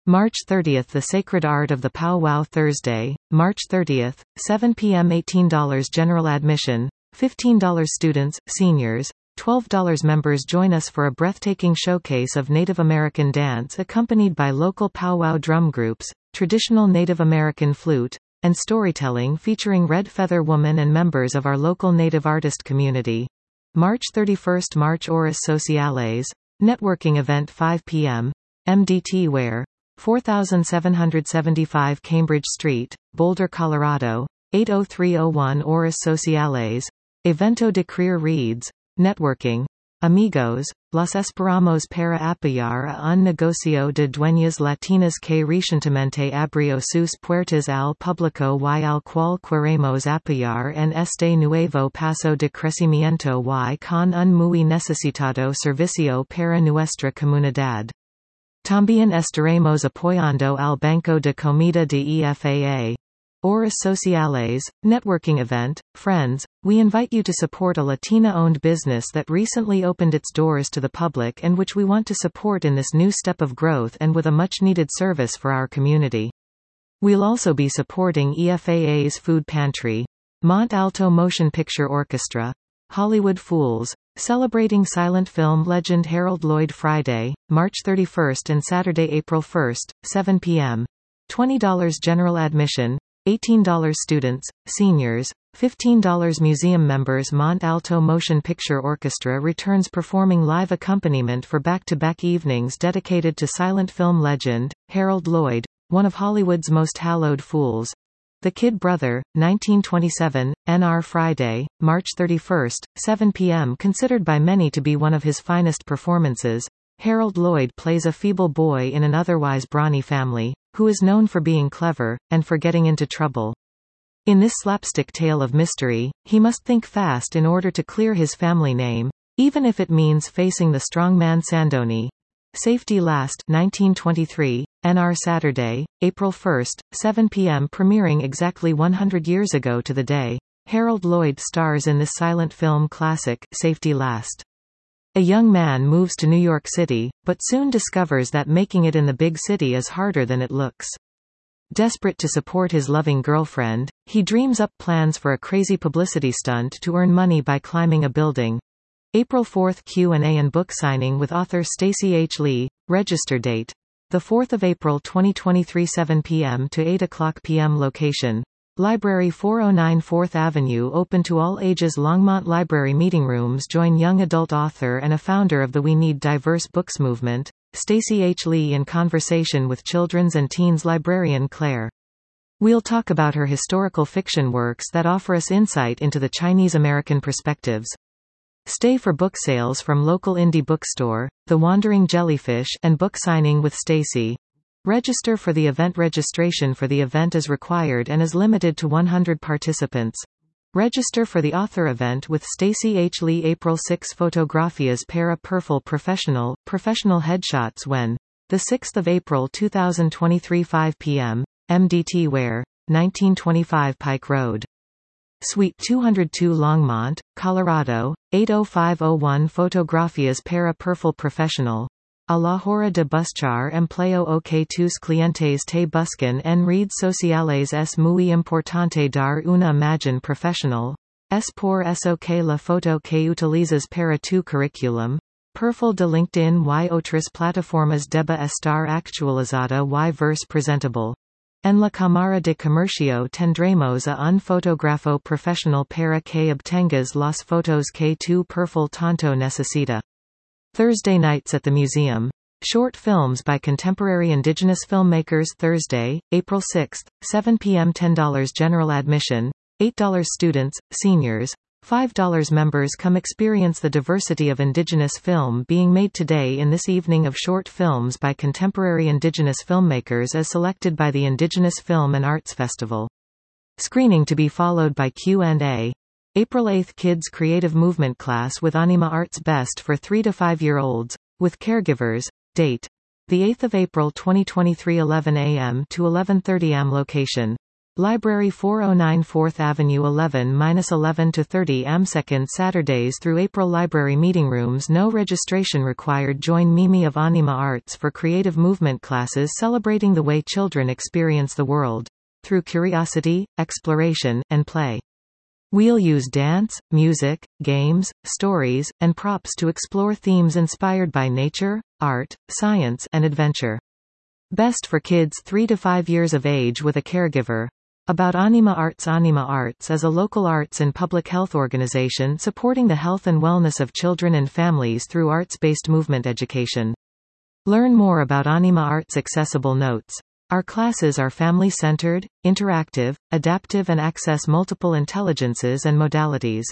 March 30th The Sacred Art of the Pow Wow Thursday, March 30th, 7 p.m. $18 general admission, $15 students, seniors, $12 members. Join us for a breathtaking showcase of Native American dance accompanied by local powwow drum groups, traditional Native American flute, and storytelling featuring Red Feather Woman and members of our local Native artist community. March 31st March Horas Sociales, networking event 5 p.m., MDT Ware, 4775 Cambridge Street, Boulder, Colorado, 80301 Horas Sociales, Evento de Creer Reads, networking, amigos, los esperamos para apoyar a un negocio de dueñas latinas que recientemente abrió sus puertas al público y al cual queremos apoyar en este nuevo paso de crecimiento y con un muy necesitado servicio para nuestra comunidad. También estaremos apoyando al Banco de Comida de EFAA. Horas Sociales, networking event. Friends, we invite you to support a Latina-owned business that recently opened its doors to the public and which we want to support in this new step of growth and with a much-needed service for our community. We'll also be supporting EFAA's Food Pantry, Mont Alto Motion Picture Orchestra, Hollywood Fools, celebrating silent film legend Harold Lloyd. Friday, March 31st and Saturday, April 1st, 7 p.m. $20 general admission, $18 students, seniors, $15 museum members. Mont Alto Motion Picture Orchestra returns performing live accompaniment for back-to-back evenings dedicated to silent film legend, Harold Lloyd, one of Hollywood's most hallowed fools. The Kid Brother, 1927, NR. Friday, March 31st, 7 p.m. Considered by many to be one of his finest performances, Harold Lloyd plays a feeble boy in an otherwise brawny family, who is known for being clever, and for getting into trouble. In this slapstick tale of mystery, he must think fast in order to clear his family name, even if it means facing the strongman Sandoni. Safety Last, 1923, NR. Saturday, April 1st, 7 p.m. Premiering exactly 100 years ago to the day, Harold Lloyd stars in this silent film classic, Safety Last. A young man moves to New York City, but soon discovers that making it in the big city is harder than it looks. Desperate to support his loving girlfriend, he dreams up plans for a crazy publicity stunt to earn money by climbing a building. April 4th Q&A and book signing with author Stacey H. Lee, register date. 4 April 2023 7 p.m. to 8 p.m. Location. Library 409 4th Avenue open to all ages. Longmont Library Meeting Rooms. Join young adult author and a founder of the We Need Diverse Books movement, Stacey H. Lee, in conversation with children's and teens librarian Claire. We'll talk about her historical fiction works that offer us insight into the Chinese-American perspectives. Stay for book sales from local indie bookstore, The Wandering Jellyfish, and book signing with Stacey. Register for the event. Registration for the event is required and is limited to 100 participants. Register for the author event with Stacey H. Lee. April 6 Fotografias para Perfil Professional, professional headshots when? 6 April 2023 5 p.m., MDT Ware, 1925 Pike Road. Suite 202 Longmont, Colorado, 80501 Fotografias para Perfil Profesional. A la hora de buscar empleo o que tus clientes te buscan en redes sociales es muy importante dar una imagen profesional. Es por eso que la foto que utilizas para tu curriculum, perfil de LinkedIn y otras plataformas debe estar actualizada y verse presentable. En la cámara de comercio tendremos a un fotógrafo profesional para que obtengas las fotos que tu perfil tanto necesita. Thursday nights at the museum. Short films by contemporary indigenous filmmakers. Thursday, April 6, 7 p.m. $10 general admission, $8 students, seniors, $5 members. Come experience the diversity of indigenous film being made today in this evening of short films by contemporary indigenous filmmakers as selected by the Indigenous Film and Arts Festival. Screening to be followed by Q&A. April 8 Kids Creative Movement Class with Anima Arts Best for 3 to 5-year-olds, with caregivers. Date. 8 April 2023 11 a.m. to 11:30 am. Location. Library 409 4th Avenue 11-11 to 30 am. Second Saturdays through April. Library meeting rooms. No registration required. Join Mimi of Anima Arts for creative movement classes celebrating the way children experience the world through curiosity, exploration, and play. We'll use dance, music, games, stories, and props to explore themes inspired by nature, art, science, and adventure. Best for kids 3 to 5 years of age with a caregiver. About Anima Arts. Anima Arts is a local arts and public health organization supporting the health and wellness of children and families through arts-based movement education. Learn more about Anima Arts. Accessible notes. Our classes are family-centered, interactive, adaptive and access multiple intelligences and modalities.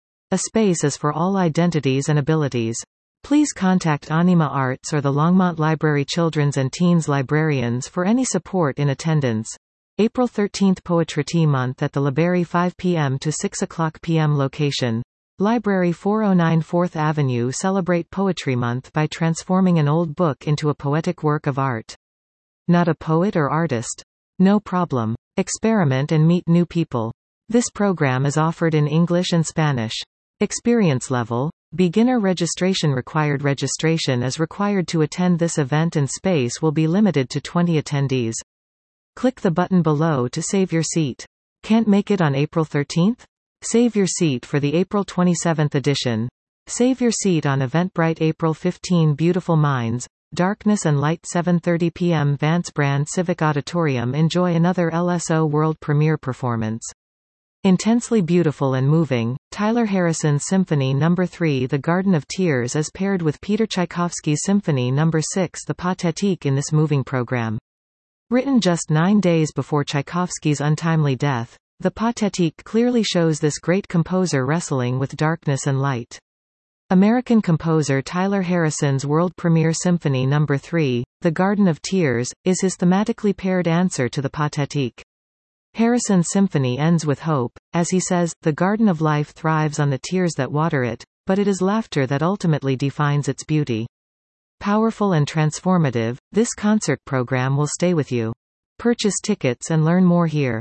A space is for all identities and abilities. Please contact Anima Arts or the Longmont Library Children's and Teens Librarians for any support in attendance. April 13th Poetry Month at the Library 5 p.m. to 6 p.m. Location. Library 409 4th Avenue. Celebrate Poetry Month by transforming an old book into a poetic work of art. Not a poet or artist? No problem. Experiment and meet new people. This program is offered in English and Spanish. Experience level. Beginner registration required. Registration is required to attend this event and space will be limited to 20 attendees. Click the button below to save your seat. Can't make it on April 13th? Save your seat for the April 27th edition. Save your seat on Eventbrite. April 15 Beautiful Minds, Darkness and Light 7:30 p.m. Vance Brand Civic Auditorium. Enjoy another LSO World Premiere performance. Intensely beautiful and moving, Tyler Harrison's Symphony No. 3 The Garden of Tears is paired with Peter Tchaikovsky's Symphony No. 6 The Pathétique in this moving program. Written just 9 days before Tchaikovsky's untimely death, the Pathétique clearly shows this great composer wrestling with darkness and light. American composer Tyler Harrison's world premiere Symphony No. 3, The Garden of Tears, is his thematically paired answer to the Pathétique. Harrison's symphony ends with hope, as he says, the garden of life thrives on the tears that water it, but it is laughter that ultimately defines its beauty. Powerful and transformative, this concert program will stay with you. Purchase tickets and learn more here.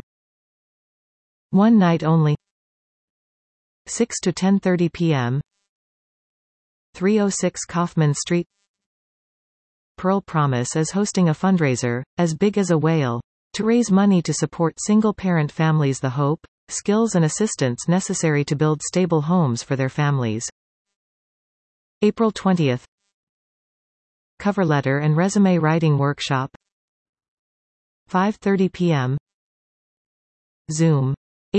One night only. 6 to 10:30 p.m. 306 Kaufman Street. Pearl Promise is hosting a fundraiser, As Big as a Whale, to raise money to support single-parent families. The hope, skills and assistance necessary to build stable homes for their families. April 20th. Cover letter and resume writing workshop. 5:30 p.m. Zoom.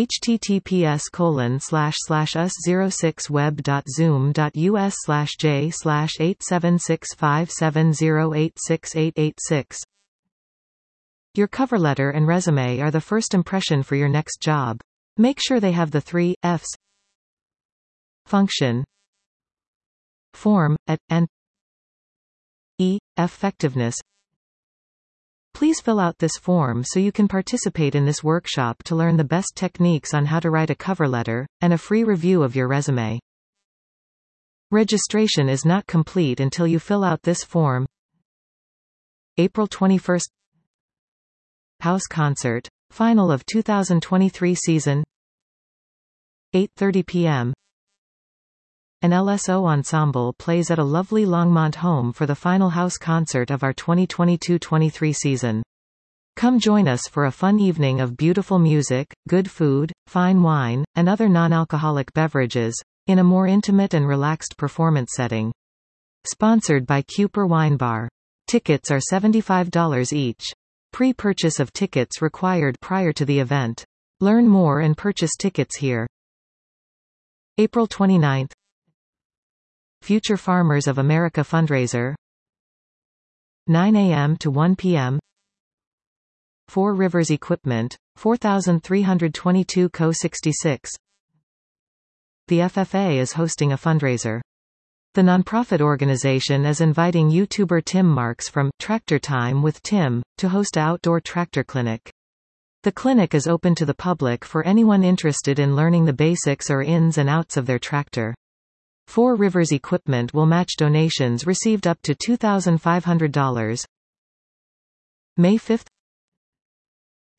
https://us06web.zoom.us/j/876570868886. Your cover letter and resume are the first impression for your next job. Make sure they have the 3 F's. Function, form, and effectiveness. Please fill out this form so you can participate in this workshop to learn the best techniques on how to write a cover letter, and a free review of your resume. Registration is not complete until you fill out this form. April 21st. House Concert, final of 2023 season. 8:30 p.m. An LSO ensemble plays at a lovely Longmont home for the final house concert of our 2022-23 season. Come join us for a fun evening of beautiful music, good food, fine wine, and other non-alcoholic beverages, in a more intimate and relaxed performance setting. Sponsored by Cooper Wine Bar. Tickets are $75 each. Pre-purchase of tickets required prior to the event. Learn more and purchase tickets here. April 29th. Future Farmers of America fundraiser. 9 a.m. to 1 p.m. Four Rivers Equipment, 4322 Co. 66. The FFA is hosting a fundraiser. The nonprofit organization is inviting YouTuber Tim Marks from Tractor Time with Tim to host an outdoor tractor clinic. The clinic is open to the public for anyone interested in learning the basics or ins and outs of their tractor. Four Rivers Equipment will match donations received up to $2,500. May 5th.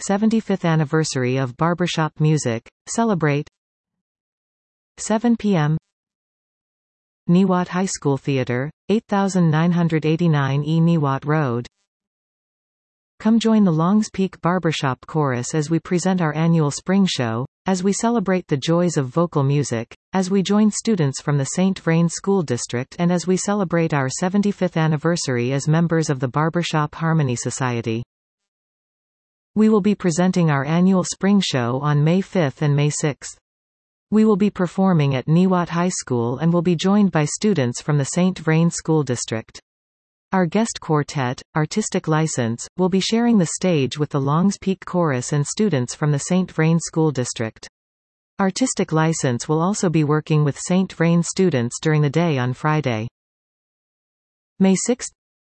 75th anniversary of Barbershop Music, celebrate. 7 p.m. Niwot High School Theatre, 8989 E Niwot Road. Come join the Longs Peak Barbershop Chorus as we present our annual spring show, as we celebrate the joys of vocal music, as we join students from the St. Vrain School District and as we celebrate our 75th anniversary as members of the Barbershop Harmony Society. We will be presenting our annual spring show on May 5 and May 6. We will be performing at Niwot High School and will be joined by students from the St. Vrain School District. Our guest quartet, Artistic License, will be sharing the stage with the Longs Peak Chorus and students from the St. Vrain School District. Artistic License will also be working with St. Vrain students during the day on Friday. May 6,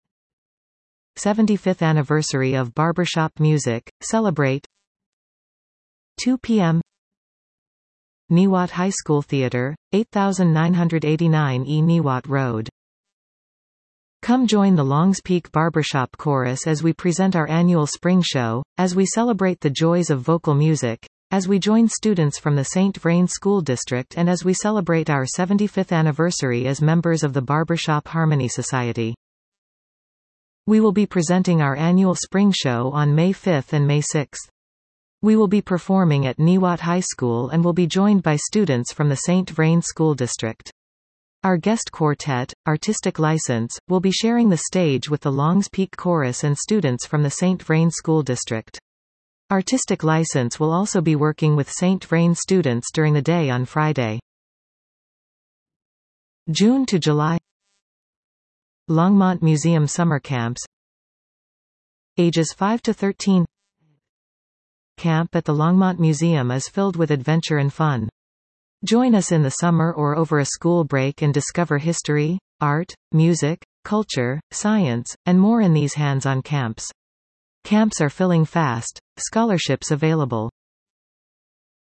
75th anniversary of Barbershop Music, celebrate. 2 p.m. Niwot High School Theatre, 8989 E Niwot Road. Come join the Longs Peak Barbershop Chorus as we present our annual spring show, as we celebrate the joys of vocal music, as we join students from the St. Vrain School District and as we celebrate our 75th anniversary as members of the Barbershop Harmony Society. We will be presenting our annual spring show on May 5 and May 6. We will be performing at Niwot High School and will be joined by students from the St. Vrain School District. Our guest quartet, Artistic License, will be sharing the stage with the Longs Peak Chorus and students from the St. Vrain School District. Artistic License will also be working with St. Vrain students during the day on Friday. June to July. Longmont Museum Summer Camps. Ages 5 to 13. Camp at the Longmont Museum is filled with adventure and fun. Join us in the summer or over a school break and discover history, art, music, culture, science, and more in these hands-on camps. Camps are filling fast, scholarships available.